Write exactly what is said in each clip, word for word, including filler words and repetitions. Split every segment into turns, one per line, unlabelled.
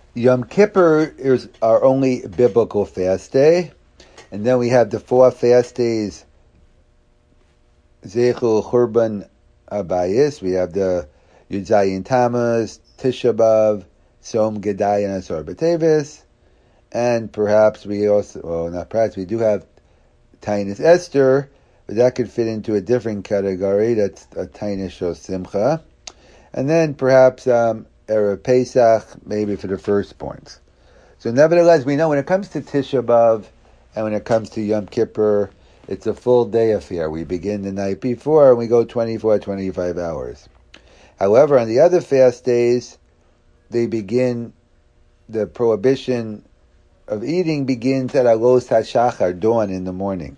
Yom Kippur is our only biblical fast day, and then we have the four fast days, Zeichel Churban Abayis. We have the Yud Zayin Tammuz, Tisha B'Av, Som Gedai, and Asor B'Tevis, and perhaps we also, well, not perhaps, we do have Tainus Esther, but that could fit into a different category. That's a Tainus Shos Simcha. And then perhaps um, Erev Pesach, maybe for the firstborns. So nevertheless, we know when it comes to Tisha B'Av and when it comes to Yom Kippur, it's a full day affair. We begin the night before and we go twenty-four, twenty-five hours. However, on the other fast days, they begin, the prohibition of eating begins at Alos HaShachar, dawn in the morning.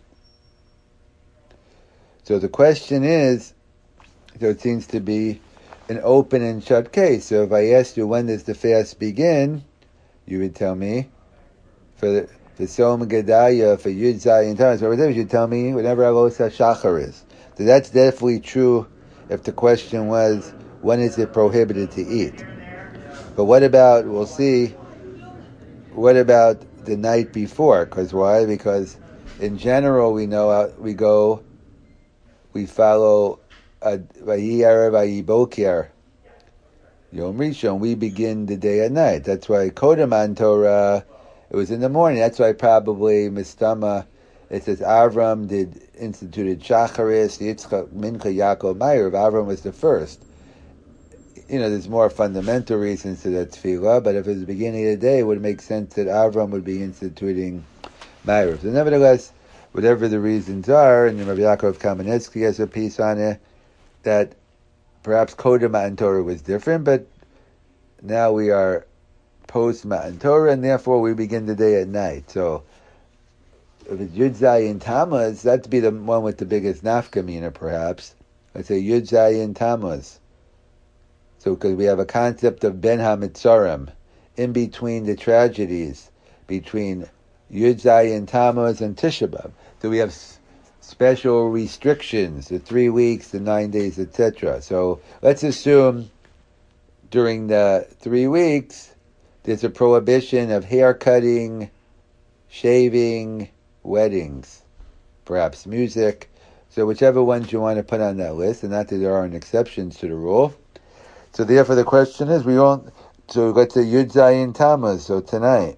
So the question is, so it seems to be an open and shut case. So if I asked you when does the fast begin, you would tell me for the for Som Gedaya, for Yud Zayin Tammuz, or whatever, you'd tell me whenever Alos HaShachar is. So that's definitely true if the question was when is it prohibited to eat. But what about, we'll see, what about the night before? Because why? Because in general we know how we go, we follow Vayi Erev Vayi Boker Yom Rishon. We begin the day at night. That's why Kodeman Torah, it was in the morning. That's why probably Mistama, it says Avram did instituted Shacharis, Yitzchak, Mincha, Yaakov, Meir. Avram was the first. You know, there's more fundamental reasons to that tefillah, but if it's the beginning of the day, it would make sense that Avram would be instituting Meir. So nevertheless, whatever the reasons are, and Rabbi Yaakov Kamenetsky has a piece on it, that perhaps Kodem Matan Torah was different, but now we are post Matan Torah, and therefore we begin the day at night. So if it's Yud Zayin Tammuz, that'd be the one with the biggest nafkamina, perhaps. Let's say Yud Zayin Tammuz. So because we have a concept of Ben HaMitzarim, in between the tragedies, between Yud Zayin Tammuz and Tisha B'Av. So we have special restrictions, the three weeks, the nine days, et cetera. So let's assume during the three weeks, there's a prohibition of hair cutting, shaving, weddings, perhaps music. So whichever ones you want to put on that list, and not that there aren't exceptions to the rule. So therefore the question is, we won't, so let's say Yud Zayin Tammuz, so tonight,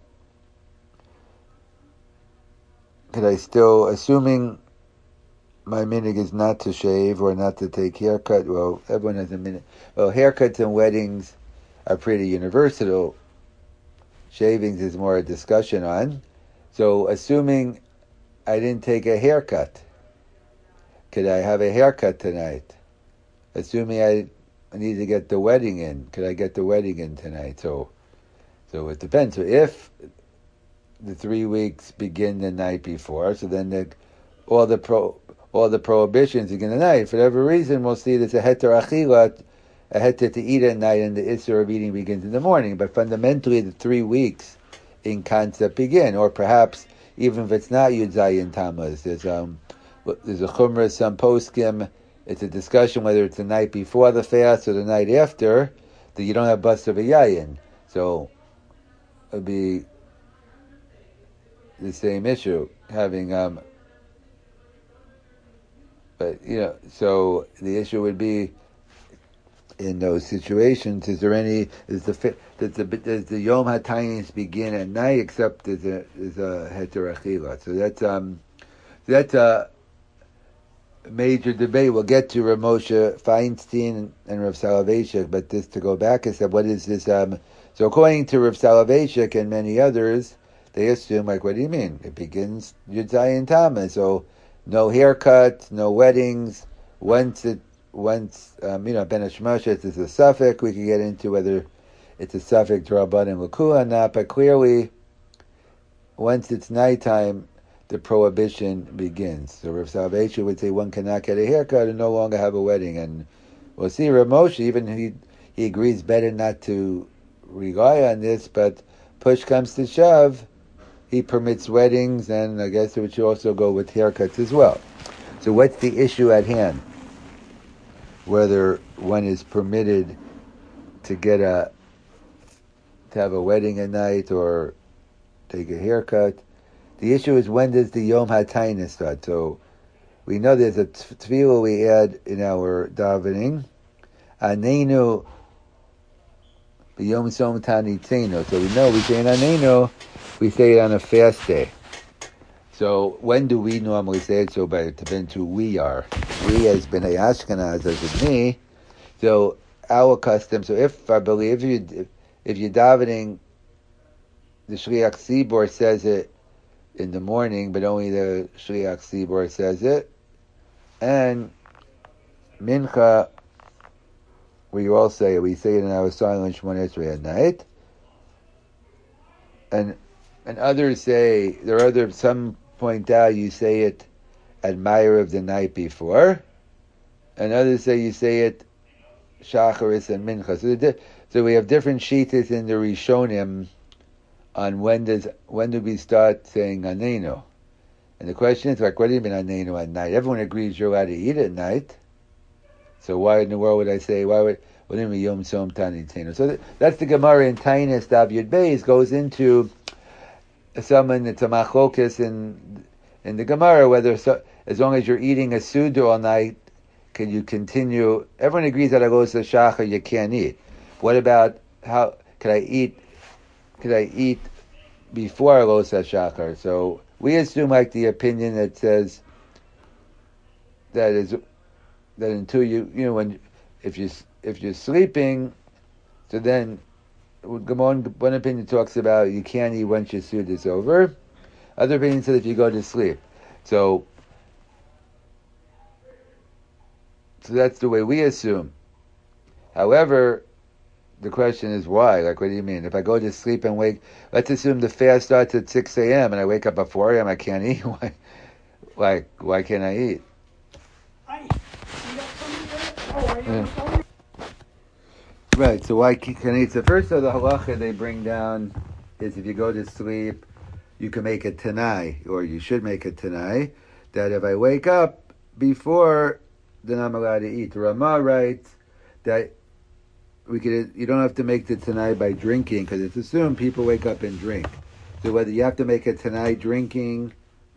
could I still, assuming my minig is not to shave or not to take haircut, well, everyone has a minute. Well, haircuts and weddings are pretty universal. Shavings is more a discussion on. So assuming I didn't take a haircut, could I have a haircut tonight? Assuming I need to get the wedding in, could I get the wedding in tonight? So, so it depends. So if the three weeks begin the night before, so then the, all the pro, all the prohibitions begin the night. For whatever reason, we'll see there's a heter achilat, a heter to eat at night, and the issur of eating begins in the morning. But fundamentally, the three weeks in concept begin, or perhaps even if it's not Yud Zayin Tammuz, there's um, there's a chumrah, some poskim. It's a discussion whether it's the night before the fast or the night after that you don't have Basar V'Yayin. So it would be the same issue, having, um, but, you know, so the issue would be, in those situations, is there any, is the, does the, does the Yom HaTainis begin at night, except there's a, there's a Heter Achila. So that's, um, that's a major debate. We'll get to Rav Moshe Feinstein and Rav Soloveitchik, but this, to go back, I said, what is this, um, so according to Rav Soloveitchik and many others, they assume, like, what do you mean? It begins Yud Zayin Tammuz, so no haircut, no weddings. Once it, once, um, you know, Ben Hashmoshes is a suffix, we can get into whether it's a suffix Rabban and Lakua or not, but clearly, once it's nighttime, the prohibition begins. So Rav Soloveitchik would say one cannot get a haircut and no longer have a wedding. And we'll see Rav Moshe, even he, he agrees better not to rely on this, but push comes to shove, he permits weddings, and I guess it should also go with haircuts as well. So what's the issue at hand? Whether one is permitted to get a to have a wedding at night or take a haircut. The issue is, when does the Yom HaTainis start? So we know there's a tefillah we add in our davening. Anenu b'yom som tanitzenu. So we know we say in Anenu, we say it on a fast day. So when do we normally say it? So by it depends who we are. We as B'nai Ashkenaz, as in me. So our custom. So if I believe if you if, if you're davening, the Shliach Tzibor says it in the morning, but only the Shliach Tzibor says it. And Mincha, we all say it. We say it in our silent Shemona Esrei at night. And and others say, there are other, some point out you say it at Ma'ariv the night before. And others say you say it Shacharis and Mincha. So, the, so we have different shitas in the Rishonim on when does when do we start saying Anenu. And the question is, like, what do you mean Anenu at night? Everyone agrees you're allowed to eat at night. So why in the world would I say, why would, what do you mean Yom Som Tanitzenu? So that, that's the Gemara in Tainis Daf Yud Beis, goes into someone, it's a machlokas in, in the Gemara, whether so, as long as you're eating a suda all night, can you continue? Everyone agrees that I goes to Shachar, you can't eat. What about, how, can I eat, could I eat before I go to Shachar? So we assume like the opinion that says that is that until you you know when if you if you're sleeping, so then one one opinion talks about you can't eat once your suit is over. Other opinion says if you go to sleep. So so that's the way we assume. However, the question is why? Like, what do you mean? If I go to sleep and wake, let's assume the fast starts at six a.m. and I wake up at four a.m. I can't eat. Why? Like, why can't I eat? Yeah. Right. So why can I eat? So first of the halacha they bring down is if you go to sleep, you can make a tanai, or you should make a tanai, that if I wake up before, then I'm allowed to eat. Ramah writes that we could, you don't have to make the tanai by drinking, because it's assumed people wake up and drink. So whether you have to make a tanai drinking,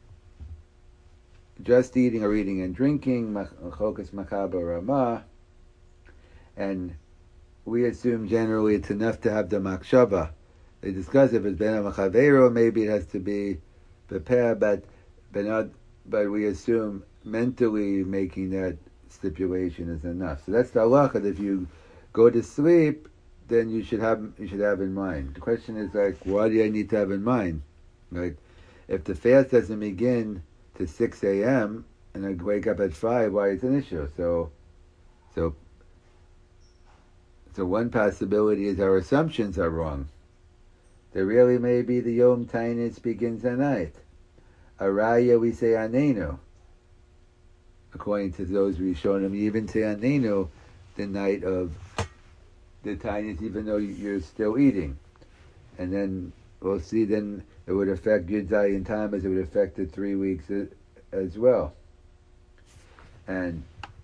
just eating or eating and drinking, machokas machaba ramah, and we assume generally it's enough to have the makshava. They discuss if it's ben machavero, maybe it has to be prepared, but but but we assume mentally making that stipulation is enough. So that's the halacha, that if you go to sleep, then you should have you should have in mind. The question is like, why do I need to have in mind? Like, if the fast doesn't begin to six a.m. and I wake up at five, why it's an issue? So, so, so one possibility is our assumptions are wrong. There really may be the Yom Tainis begins at night. Araya we say Anenu. According to those Rishonim, you even say Anenu the night of the Tainis, even though you're still eating. And then we'll see, then it would affect Yud Zayin time as it would affect the three weeks as well. And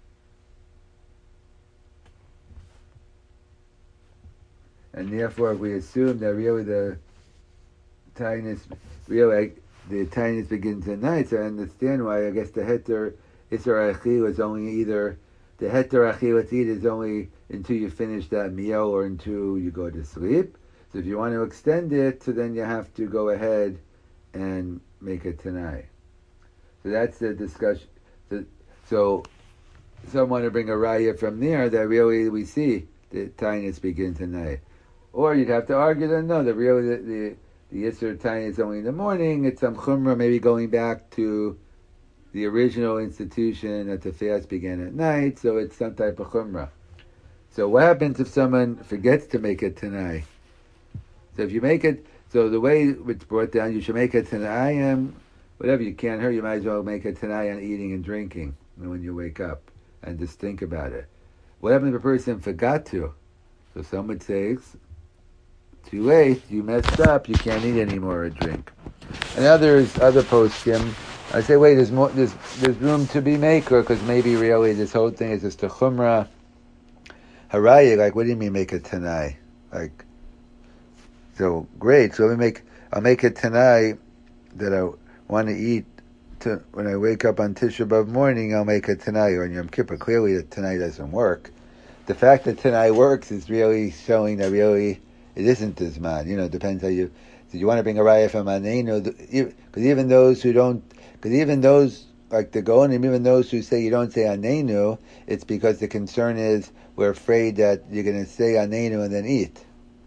and therefore we assume that really the Tainis, really the Tainis begins at night, so I understand why I guess the Heter Isser Achil is only either, the Heter Achil eat is only until you finish that meal or until you go to sleep. So if you want to extend it, so then you have to go ahead and make it tonight. So that's the discussion. So, so some want to bring a raya from there that really we see the Tainis begin tonight. Or you'd have to argue that no, that really the, the, the Yisr Tainis is only in the morning. It's some chumrah, maybe going back to the original institution that the fast began at night, so it's some type of chumrah. So what happens if someone forgets to make it tonight? So if you make it, so the way it's brought down, you should make it tonight, um, whatever you can't hurt, you might as well make it tonight on eating and drinking when you wake up, and just think about it. What happens if a person forgot to? So some would say, it's too late, you messed up, you can't eat anymore or drink. And others, other poskim, I say, wait, there's more, there's there's room to be maker, because maybe really this whole thing is just a chumrah. Haraya, like, what do you mean make it tonight? Like, So great. So let me make. I'll make it tonight that I want to eat. To, when I wake up on Tisha B'av morning, I'll make it tonight or on Yom Kippur. Clearly, that tonight doesn't work. The fact that tonight works is really showing that really it isn't this man. You know, it depends how you. So you want to bring a raya from Anenu, because even those who don't, because even those like the Goanim, even those who say you don't say Anenu, it's because the concern is we're afraid that you're going to say Anenu and then eat.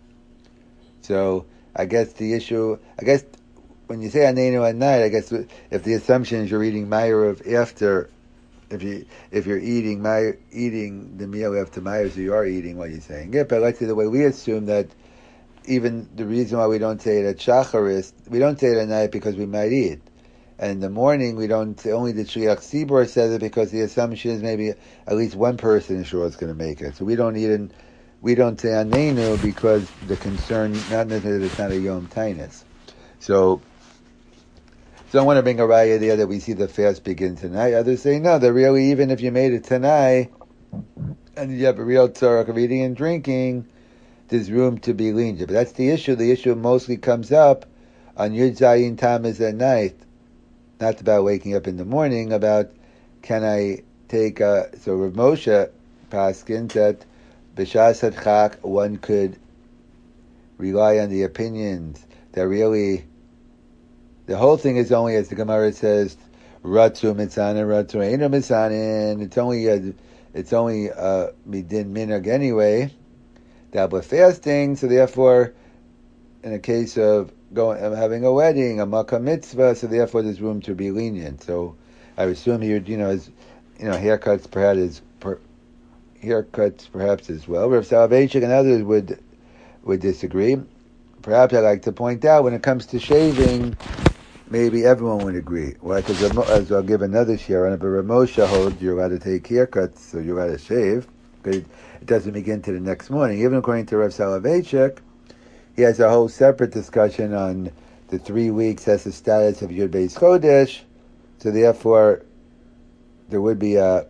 So I guess the issue, I guess when you say Anenu at night, I guess if the assumption is you're eating Ma'ariv after, if you if you're eating my eating the meal after Ma'ariv, so you are eating what you're saying. Yeah, but let's say the way we assume that even the reason why we don't say it at Shacharis, we don't say it at night because we might eat. And in the morning, we don't say, only the Shliach Tzibur says it because the assumption is maybe at least one person is sure it's going to make it. So we don't even, we don't say Anenu because the concern, not necessarily that it's not a Yom Tainus. So, so I want to bring a raya there that we see the fast begin tonight. Others say no, that really even if you made it tonight and you have a real tzarach of eating and drinking, there's room to be lenient. But that's the issue. The issue mostly comes up on Yud Zayin Tammuz at night. Not about waking up in the morning, about can I take a... So Rav Moshe Paskin that B'shas Hadchak one could rely on the opinions that really... The whole thing is only, as the Gemara says, Ratzu Mitzanin, Ratzu Eino Mitzanin. It's only a, it's only a Midin Minhag anyway. That we're fasting, so therefore, in a case of going having a wedding, a makkah mitzvah, so therefore there's room to be lenient. So I assume you, you know, as you know, haircuts perhaps is per, haircuts perhaps as well. Rav Soloveitchik and others would would disagree. Perhaps I'd like to point out when it comes to shaving, maybe everyone would agree. Well, because as I'll give another share on it, but Rav Moshe holds you're allowed to take haircuts, so you're allowed to shave. Because it doesn't begin to the next morning. Even according to Rav Soloveitchik, he has a whole separate discussion on the three weeks has the status of Yud Beis Chodesh, so therefore there would be a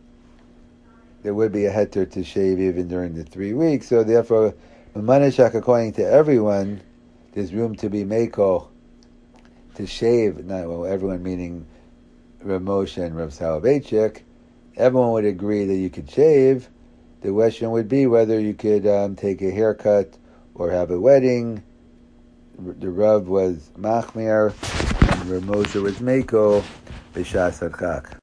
there would be a heter to shave even during the three weeks. So therefore, Manashak, according to everyone, there's room to be meiko to shave. Not well, everyone meaning Rav Moshe and Rav Soloveitchik. Everyone would agree that you could shave. The question would be whether you could um, take a haircut or have a wedding. The Rav was Machmir and Rav Moshe was Meiko B'shas Hadchak.